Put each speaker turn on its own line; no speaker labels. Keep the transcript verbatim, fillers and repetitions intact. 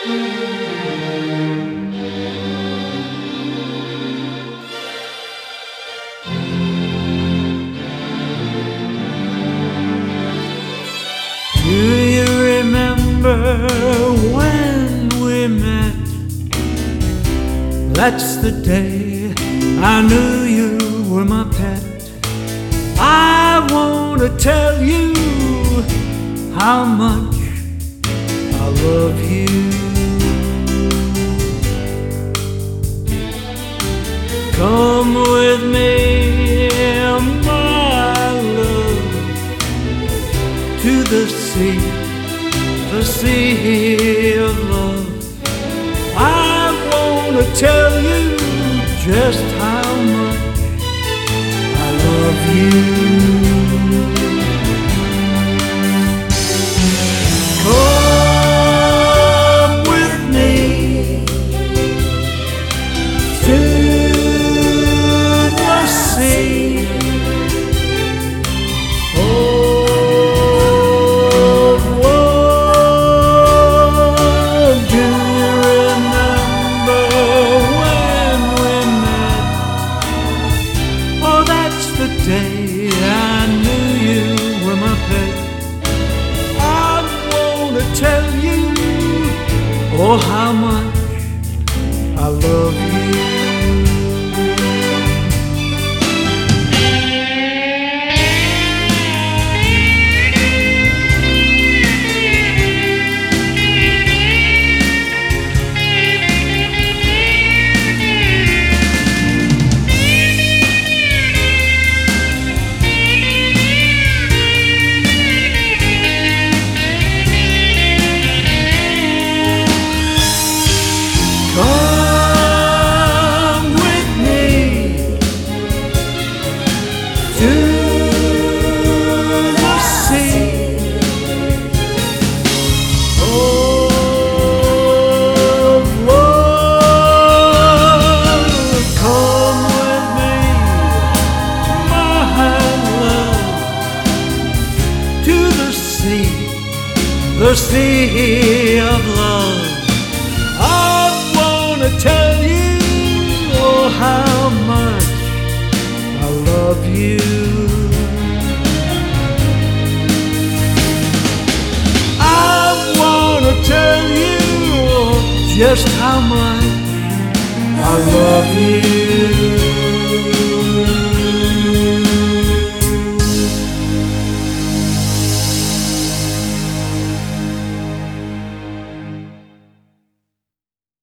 Do you remember when we met? That's the day I knew you were my pet. I want to tell you how much I love you. Come with me, my love, to the sea, the sea of love. I want to tell you just how much I love you. Come with me to the sea. The day I knew you were my pet, I want to tell you, oh, how much I love you. Come with me to the sea. Oh, oh, come with me, my love, to the sea, the sea of love. I tell you, oh, how much I love you. I want to tell you, oh, just how much I love you.